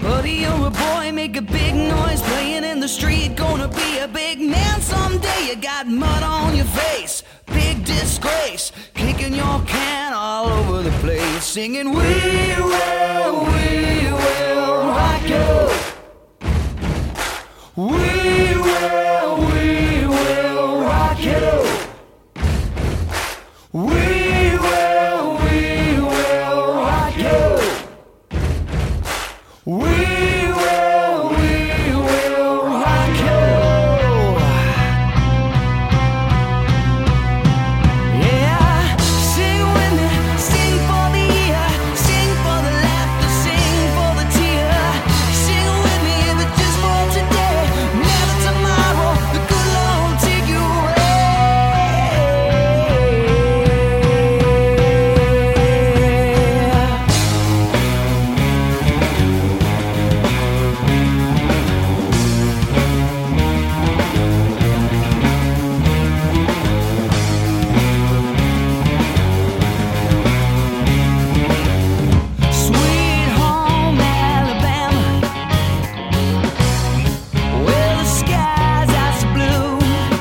Buddy, you're a boy, make a big noise, playing in the street, gonna be a big man someday. You got mud on your face, big disgrace, kicking your can all over the place, singing, we will rock you. We will rock you. We will rock you. We will rock you. Yeah, sing with me, sing for the year, sing for the laughter, sing for the tear. Sing with me if it's just for today, never tomorrow, the good Lord will take you Sweet home Alabama, where the skies are so blue.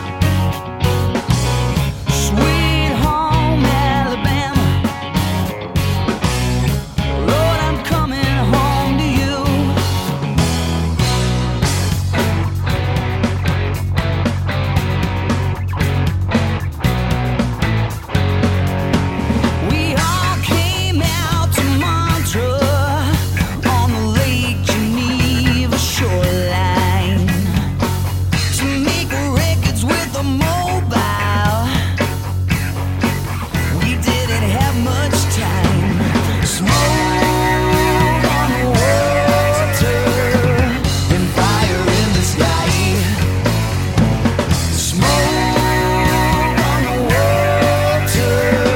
Sweet home Alabama, Lord, I'm coming home to you. We all came out to Montreux on the Lake Geneva shoreline to make records with a mobile. We didn't have much time. Smoke on the water and fire in the sky. Smoke on the water.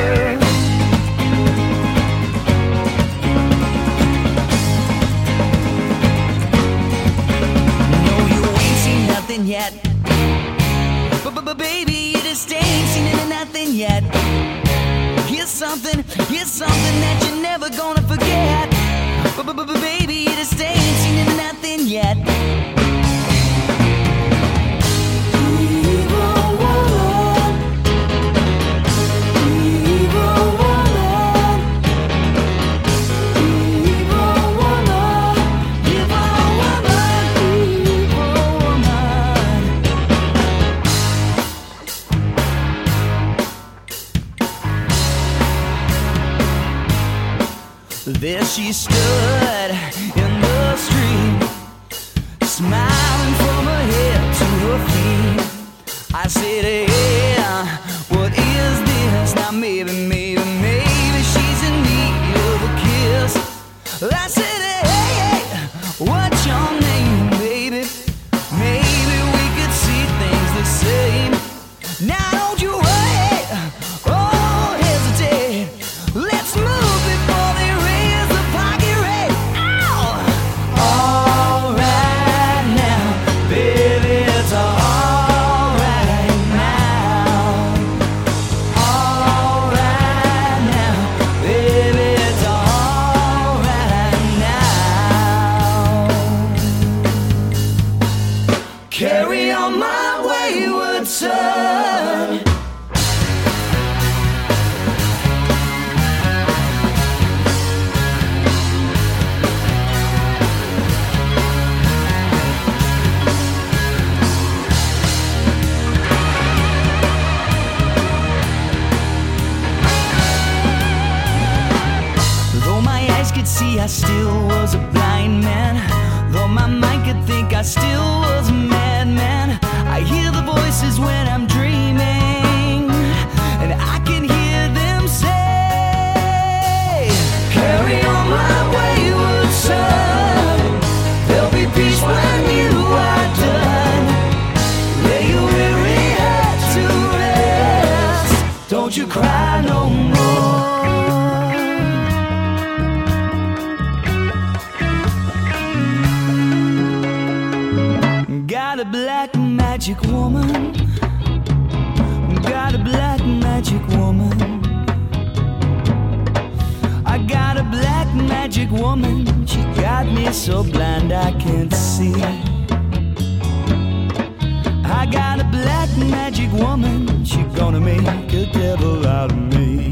No, you ain't seen nothing yet. But baby, you just ain't seen nothing yet. Here's something that you're never gonna forget. But baby, you just ain't seen nothing yet. Evil woman, evil woman, evil woman, evil woman, evil woman. There she stood in the street, smiling from her head to her feet. I said, hey, what is this? Now maybe she's in need of a kiss. I said, hey, what's your name, baby? Maybe we could see things the same. Now don't you worry, oh hesitate. Let's move before they raise the pocket rate. Ow! All right now, baby, it's all right now. All right now, baby, it's all right now. Carry on my wayward son. Though my eyes could see, I still was a blind man. Though my mind could think, I still was a madman. I hear the voices when I'm dreaming, and I can hear them say, carry on my wayward son. There'll be peace when you are done. Lay your weary head to rest. Don't you cry no more. Got a black magic woman. Got a black magic woman. I got a black magic woman. She got got me so blind I can't see. I got a black magic woman, she gonna make a devil out of me.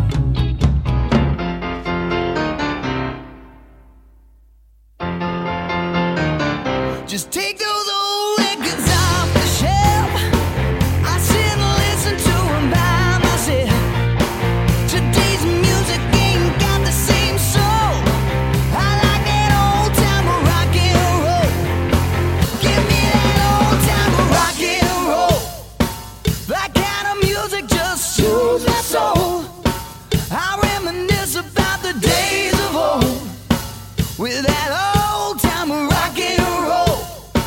Just take those old records off the shelf. I sit and listen to them by myself. Today's music ain't got the same soul. I like that old time rock and roll. Give me that old time rock and roll. That kind of music just soothes my soul. I reminisce about the days of old with that old time rock and roll.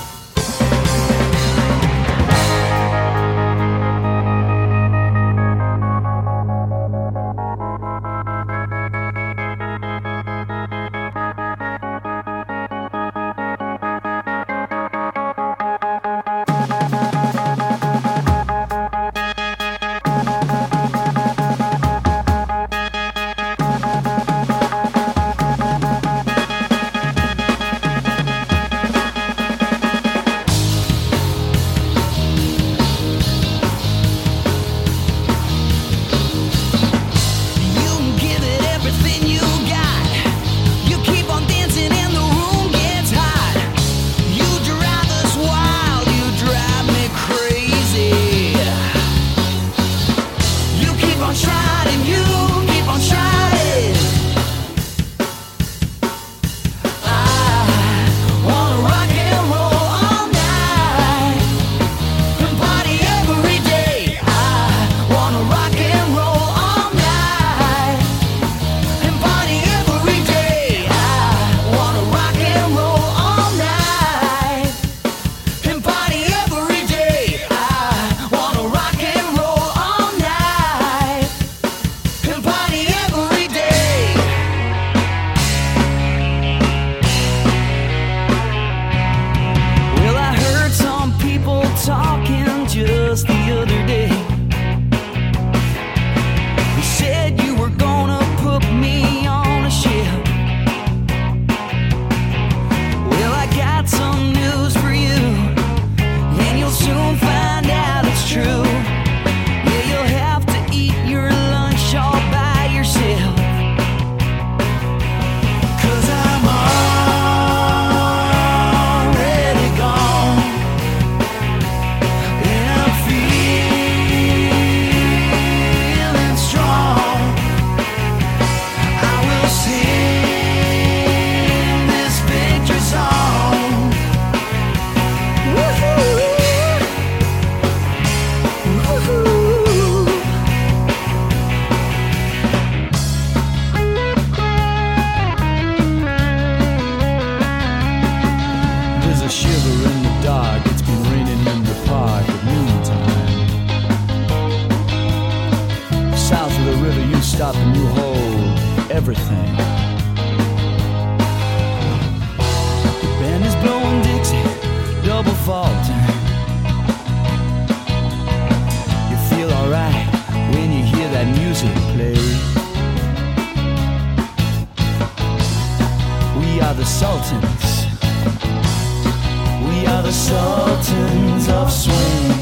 Talking just the other day, you said you were gonna put me on a ship. Well, I got some news for you, and you'll soon find out it's true. Yeah, you'll have to eat your lunch all by yourself, 'cause I'm already gone. There's a shiver in the dark, it's been raining in the park at noontime. South of the river you stop and you hold everything. The band is blowing Dixie, double fall time. You feel alright when you hear that music play. We are the Sultans. We are the Sultans of Swing.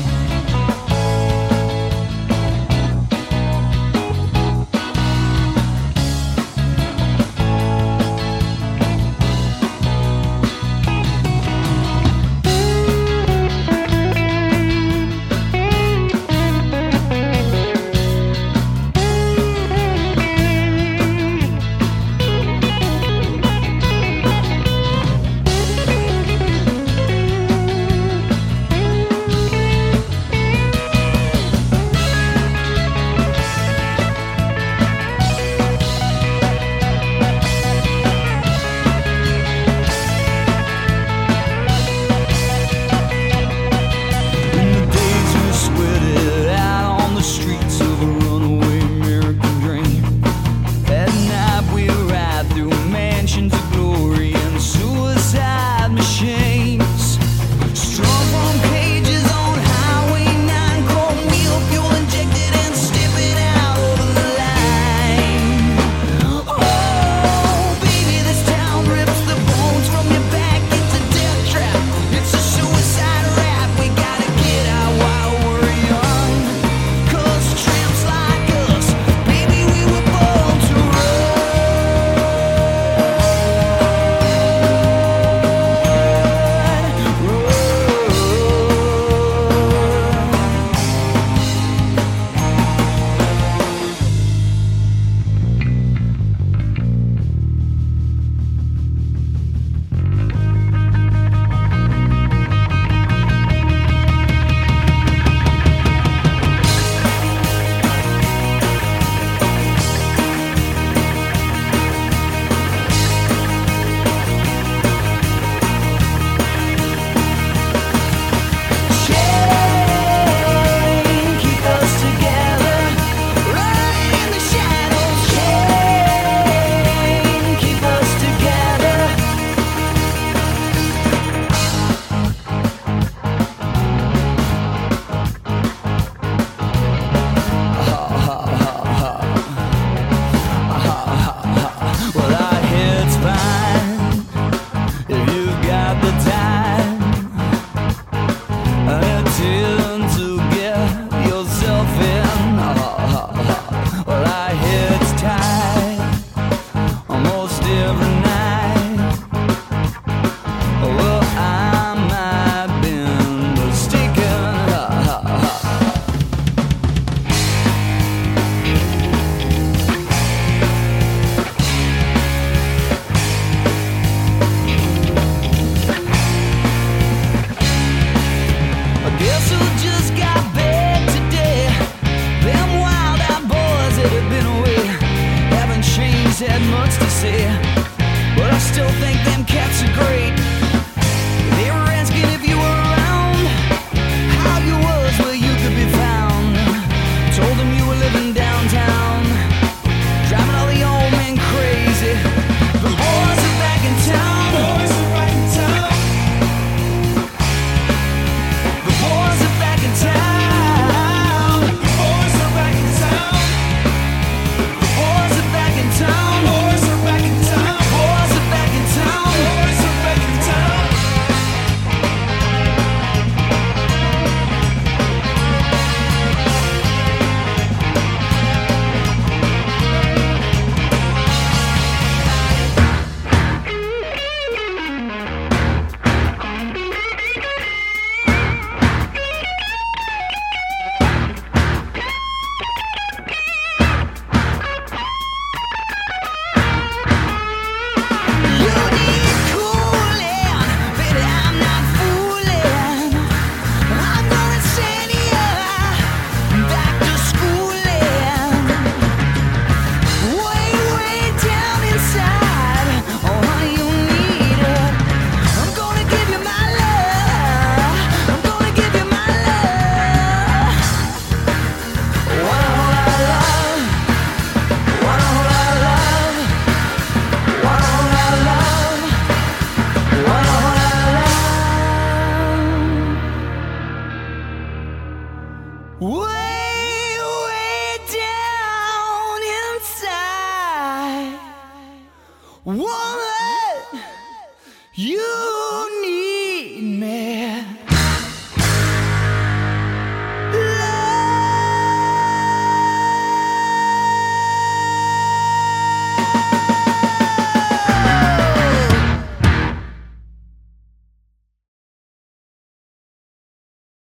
You